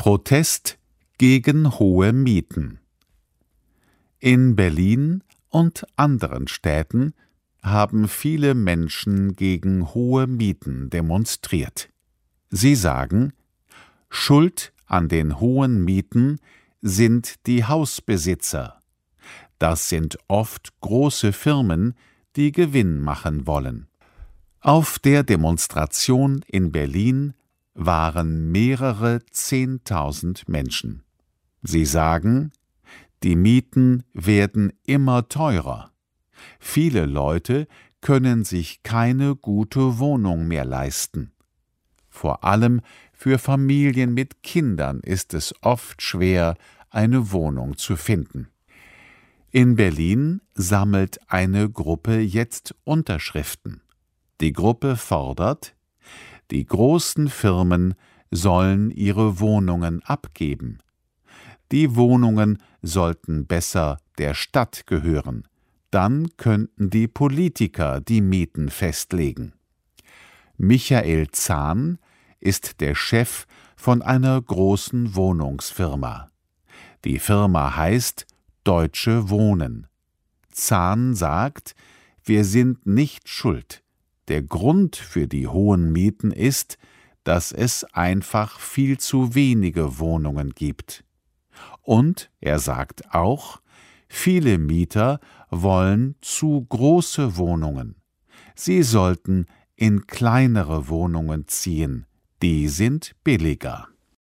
Protest gegen hohe Mieten. In Berlin und anderen Städten haben viele Menschen gegen hohe Mieten demonstriert. Sie sagen, Schuld an den hohen Mieten sind die Hausbesitzer. Das sind oft große Firmen, die Gewinn machen wollen. Auf der Demonstration in Berlin waren mehrere 10.000 Menschen. Sie sagen, die Mieten werden immer teurer. Viele Leute können sich keine gute Wohnung mehr leisten. Vor allem für Familien mit Kindern ist es oft schwer, eine Wohnung zu finden. In Berlin sammelt eine Gruppe jetzt Unterschriften. Die Gruppe fordert, die großen Firmen sollen ihre Wohnungen abgeben. Die Wohnungen sollten besser der Stadt gehören. Dann könnten die Politiker die Mieten festlegen. Michael Zahn ist der Chef von einer großen Wohnungsfirma. Die Firma heißt Deutsche Wohnen. Zahn sagt, wir sind nicht schuld. Der Grund für die hohen Mieten ist, dass es einfach viel zu wenige Wohnungen gibt. Und er sagt auch, viele Mieter wollen zu große Wohnungen. Sie sollten in kleinere Wohnungen ziehen, die sind billiger.